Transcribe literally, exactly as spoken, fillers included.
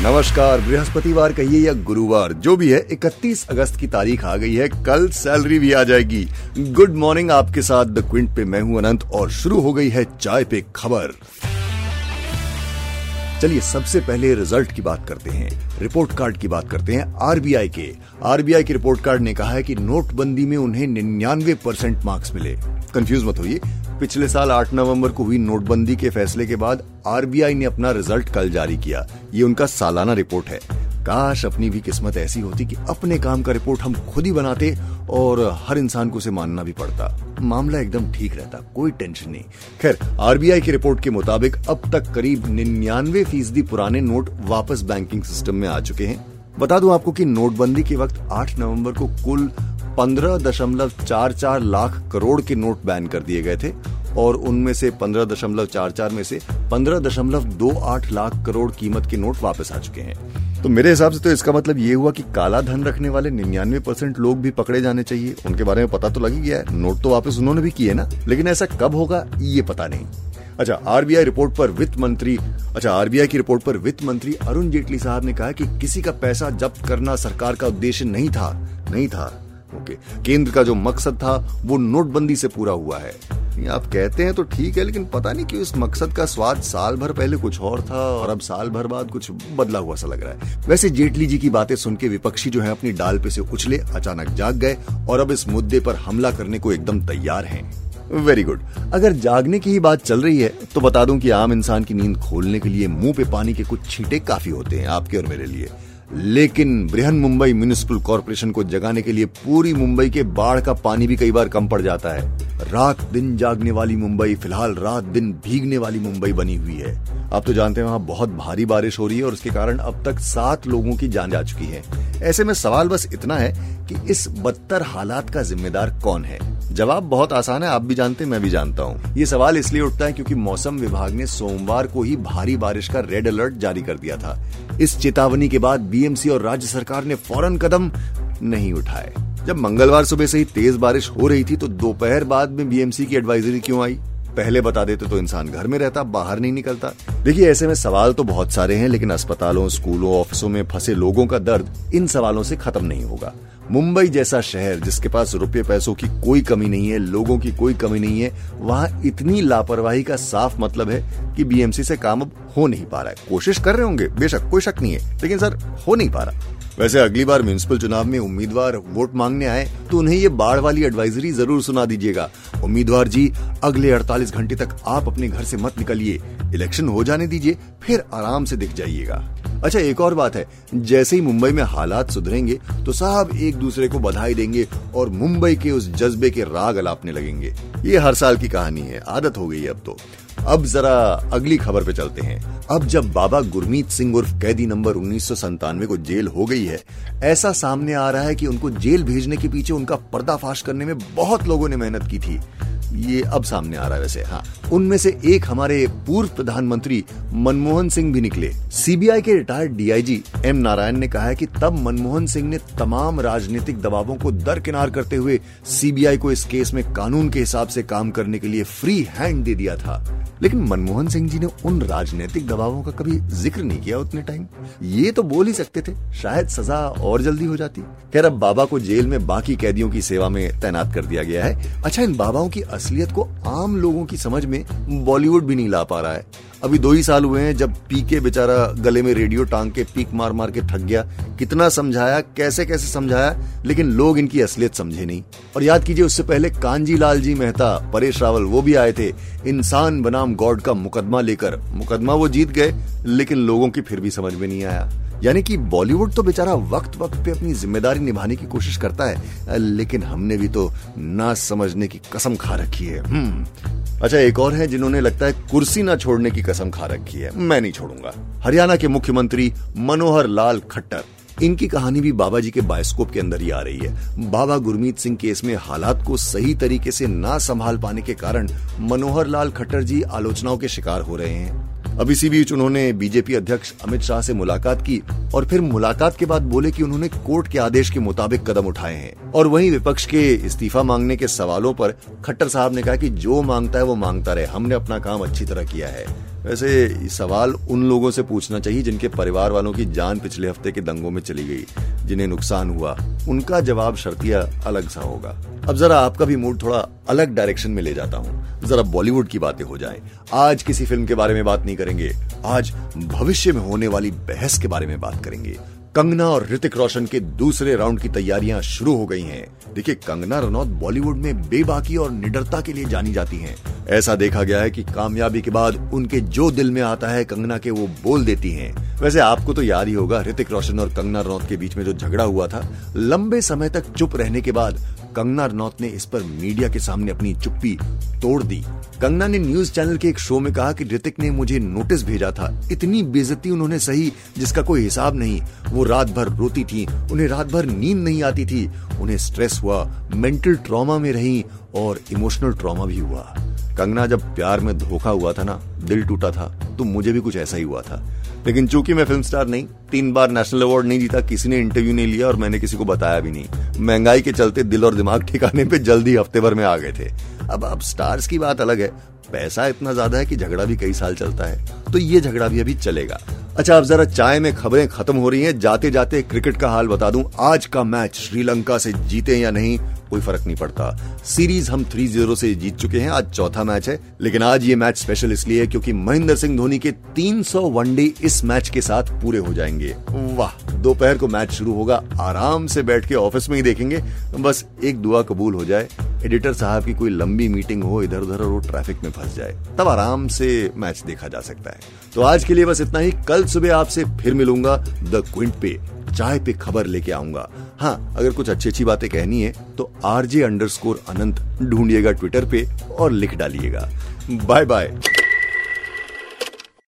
नमस्कार। बृहस्पतिवार कहिए या गुरुवार, जो भी है, इकतीस अगस्त की तारीख आ गई है। कल सैलरी भी आ जाएगी। गुड मॉर्निंग, आपके साथ द क्विंट पे मैं हूं अनंत और शुरू हो गई है चाय पे खबर। चलिए सबसे पहले रिजल्ट की बात करते हैं, रिपोर्ट कार्ड की बात करते हैं आरबीआई के। आरबीआई के रिपोर्ट कार्ड ने कहा है कि नोटबंदी में उन्हें निन्यानवे परसेंट मार्क्स मिले। कंफ्यूज मत होइए, पिछले साल आठ नवंबर को हुई नोटबंदी के फैसले के बाद आरबीआई ने अपना रिजल्ट कल जारी किया। ये उनका सालाना रिपोर्ट है। काश अपनी भी किस्मत ऐसी होती कि अपने काम का रिपोर्ट हम खुद ही बनाते और हर इंसान को उसे मानना भी पड़ता। मामला एकदम ठीक रहता, कोई टेंशन नहीं। खैर, आरबीआई की रिपोर्ट के मुताबिक अब तक करीब निन्यानवे फीसदी पुराने नोट वापस बैंकिंग सिस्टम में आ चुके हैं। बता दूं आपको कि नोटबंदी के वक्त आठ नवंबर को कुल पंद्रह दशमलव चार चार लाख करोड़ के नोट बैन कर दिए गए थे और उनमें से पंद्रह दशमलव चार चार में से पंद्रह दशमलव दो आठ लाख करोड़ कीमत के नोट वापस आ चुके हैं। तो मेरे हिसाब से तो इसका मतलब ये हुआ कि काला धन रखने वाले निन्यानवे परसेंट लोग भी पकड़े जाने चाहिए। उनके बारे में पता तो लग ही गया है, नोट तो वापस उन्होंने भी किए ना, लेकिन ऐसा कब होगा ये पता नहीं। अच्छा, आरबीआई रिपोर्ट पर वित्त मंत्री अच्छा आरबीआई की रिपोर्ट पर वित्त मंत्री अरुण जेटली साहब ने कहा कि किसी का पैसा जब्त करना सरकार का उद्देश्य नहीं था नहीं था ओके केंद्र का जो मकसद था वो नोटबंदी से पूरा हुआ है। आप कहते हैं तो ठीक है, लेकिन पता नहीं क्यों इस मकसद का स्वाद साल भर पहले कुछ और था और अब साल भर बाद कुछ बदला हुआ सा लग रहा है। वैसे जेटली जी की बातें सुन के विपक्षी जो है अपनी डाल पे से उछले, अचानक जाग गए और अब इस मुद्दे पर हमला करने को एकदम तैयार हैं। Very good. अगर जागने की ही बात चल रही है तो बता दूं कि आम इंसान की नींद खोलने के लिए मुंह पे पानी के कुछ छींटे काफी होते हैं, आपके और मेरे लिए। लेकिन बृहन मुंबई म्युनिसिपल कॉर्पोरेशन को जगाने के लिए पूरी मुंबई के बाढ़ का पानी भी कई बार कम पड़ जाता है। रात दिन जागने वाली मुंबई फिलहाल रात दिन भीगने वाली मुंबई बनी हुई है। आप तो जानते हैं वहां बहुत भारी बारिश हो रही है और उसके कारण अब तक सात लोगों की जान जा चुकी है। ऐसे में सवाल बस इतना है कि इस बदतर हालात का जिम्मेदार कौन है? जवाब बहुत आसान है, आप भी जानते हैं, मैं भी जानता हूँ। ये सवाल इसलिए उठता है क्योंकि मौसम विभाग ने सोमवार को ही भारी बारिश का रेड अलर्ट जारी कर दिया था। इस चेतावनी के बाद बीएमसी और राज्य सरकार ने फौरन कदम नहीं उठाए। जब मंगलवार सुबह से ही तेज बारिश हो रही थी तो दोपहर बाद में बीएमसी की एडवाइजरी क्यों आई? पहले बता देते तो इंसान घर में रहता, बाहर नहीं निकलता। देखिए, ऐसे में सवाल तो बहुत सारे हैं, लेकिन अस्पतालों, स्कूलों, ऑफिसों में फंसे लोगों का दर्द इन सवालों से खत्म नहीं होगा। मुंबई जैसा शहर जिसके पास रुपये पैसों की कोई कमी नहीं है, लोगों की कोई कमी नहीं है, वहां इतनी लापरवाही का साफ मतलब है कि बीएमसी से काम अब हो नहीं पा रहा है। कोशिश कर रहे होंगे, बेशक, कोई शक नहीं है, लेकिन सर हो नहीं पा रहा। वैसे अगली बार म्युनिसिपल चुनाव में उम्मीदवार वोट मांगने आए तो उन्हें ये बाढ़ वाली एडवाइजरी जरूर सुना दीजिएगा। उम्मीदवार जी, अगले अड़तालीस घंटे तक आप अपने घर से मत निकलिए, इलेक्शन हो जाने दीजिए, फिर आराम से दिख जाइएगा। अच्छा, एक और बात है, जैसे ही मुंबई में हालात सुधरेंगे तो सब एक दूसरे को बधाई देंगे और मुंबई के उस जज्बे के राग अलापने लगेंगे। ये हर साल की कहानी है, आदत हो गई है अब तो। अब जरा अगली खबर पे चलते हैं। अब जब बाबा गुरमीत सिंह उर्फ कैदी नंबर उन्नीस सौ संतानवे को जेल हो गई है, ऐसा सामने आ रहा है कि उनको जेल भेजने के पीछे उनका पर्दाफाश करने में बहुत लोगों ने मेहनत की थी। ये अब सामने आ रहा है। वैसे हाँ, उनमें से एक हमारे पूर्व प्रधानमंत्री मनमोहन सिंह भी निकले। सीबीआई के रिटायर्ड डीआईजी एम नारायण ने कहा है कि तब मनमोहन सिंह ने तमाम राजनीतिक दबावों को दरकिनार करते हुए सीबीआई को इस केस में कानून के हिसाब से काम करने के लिए फ्री हैंड दे दिया था। लेकिन मनमोहन सिंह जी ने उन राजनीतिक दबावों का कभी जिक्र नहीं किया उतने टाइम। ये तो बोल ही सकते थे, शायद सजा और जल्दी हो जाती। खैर, अब बाबा को जेल में बाकी कैदियों की सेवा में तैनात कर दिया गया है। अच्छा, इन बाबाओं की असलियत को आम लोगों की समझ में बॉलीवुड भी नहीं ला पा रहा है। अभी दो ही साल हुए हैं जब पीके बेचारा गले में रेडियो टांग के पीक मार मार के थक गया। कितना समझाया, कैसे कैसे समझाया, लेकिन लोग इनकी असलियत समझे नहीं। और याद कीजिए, उससे पहले कांजी लाल जी मेहता, परेश रावल, वो भी आए थे इंसान बनाम गॉड का मुकदमा लेकर। मुकदमा वो जीत गए, लेकिन लोगों की फिर भी समझ में नहीं आया। यानी कि बॉलीवुड तो बेचारा वक्त वक्त पे अपनी जिम्मेदारी निभाने की कोशिश करता है, लेकिन हमने भी तो ना समझने की कसम खा रखी है। हम्म अच्छा, एक और है जिन्होंने लगता है कुर्सी ना छोड़ने की कसम खा रखी है। मैं नहीं छोड़ूंगा। हरियाणा के मुख्यमंत्री मनोहर लाल खट्टर। इनकी कहानी भी बाबा जी के बायोस्कोप के अंदर ही आ रही है। बाबा गुरमीत सिंह केस में हालात को सही तरीके से ना संभाल पाने के कारण मनोहर लाल खट्टर जी आलोचनाओं के शिकार हो रहे हैं। अब इसी बीच उन्होंने बीजेपी अध्यक्ष अमित शाह से मुलाकात की और फिर मुलाकात के बाद बोले कि उन्होंने कोर्ट के आदेश के मुताबिक कदम उठाए हैं। और वहीं विपक्ष के इस्तीफा मांगने के सवालों पर खट्टर साहब ने कहा कि जो मांगता है वो मांगता रहे, हमने अपना काम अच्छी तरह किया है। वैसे सवाल उन लोगों से पूछना चाहिए जिनके परिवार वालों की जान पिछले हफ्ते के दंगों में चली गई, जिन्हें नुकसान हुआ। उनका जवाब शर्तिया अलग सा होगा। अब जरा आपका भी मूड थोड़ा अलग डायरेक्शन में ले जाता हूँ। जरा बॉलीवुड की बातें हो जाएं। आज किसी फिल्म के बारे में बात नहीं करेंगे, आज भविष्य में होने वाली बहस के बारे में बात करेंगे। कंगना और ऋतिक रोशन के दूसरे राउंड की तैयारियां शुरू हो गई हैं। देखिए, कंगना रनौत बॉलीवुड में बेबाकी और निडरता के लिए जानी जाती हैं। ऐसा देखा गया है कि कामयाबी के बाद उनके जो दिल में आता है कंगना के वो बोल देती हैं। वैसे आपको तो याद ही होगा, ऋतिक रोशन और कंगना रनौत के बीच में जो झगड़ा हुआ था, लंबे समय तक चुप रहने के बाद कंगना रनौत ने इस पर मीडिया के सामने अपनी चुप्पी तोड़ दी। कंगना ने न्यूज चैनल के एक शो में कहा कि ऋतिक ने मुझे नोटिस भेजा था, इतनी बेइज्जती उन्होंने सही जिसका कोई हिसाब नहीं। वो रात भर रोती थी, उन्हें रात भर नींद नहीं आती थी, उन्हें स्ट्रेस हुआ, मेंटल ट्रॉमा में रही और इमोशनल ट्रॉमा भी हुआ। कंगना, जब प्यार में धोखा हुआ था ना, दिल टूटा था, तो मुझे भी कुछ ऐसा ही हुआ था। लेकिन चूंकि मैं फिल्म स्टार नहीं, तीन बार नेशनल अवार्ड नहीं जीता, किसी ने इंटरव्यू नहीं लिया और मैंने किसी को बताया भी नहीं। महंगाई के चलते दिल और दिमाग ठिकाने पे जल्दी हफ्ते भर में आ गए थे। अब अब स्टार्स की बात अलग है, पैसा इतना ज्यादा है कि झगड़ा भी कई साल चलता है, तो ये झगड़ा भी अभी चलेगा। अच्छा, अब जरा चाय में खबरें खत्म हो रही हैं, जाते जाते क्रिकेट का हाल बता दूं। आज का मैच श्रीलंका से जीते या नहीं कोई फर्क नहीं पड़ता। सीरीज हम तीन जीरो से जीत चुके हैं, आज चौथा मैच है। लेकिन आज ये मैच स्पेशल इसलिए है क्योंकि महेंद्र सिंह धोनी के तीन सौ वनडे इस मैच के साथ पूरे हो जाएंगे। वाह, दोपहर को मैच शुरू होगा, आराम से बैठ के ऑफिस में ही देखेंगे। बस एक दुआ कबूल हो जाए, एडिटर साहब की कोई लंबी मीटिंग हो इधर उधर और वो ट्रैफिक में फंस जाए, तब आराम से मैच देखा जा सकता है। तो आज के लिए बस इतना ही। कल सुबह आपसे फिर मिलूंगा द क्विंट पे, चाय पे खबर लेके आऊंगा। हाँ, अगर कुछ अच्छी अच्छी बातें कहनी है तो आरजे अंडरस्कोर अनंत ढूंढिएगा ट्विटर पे और लिख डालिएगा। Bye bye.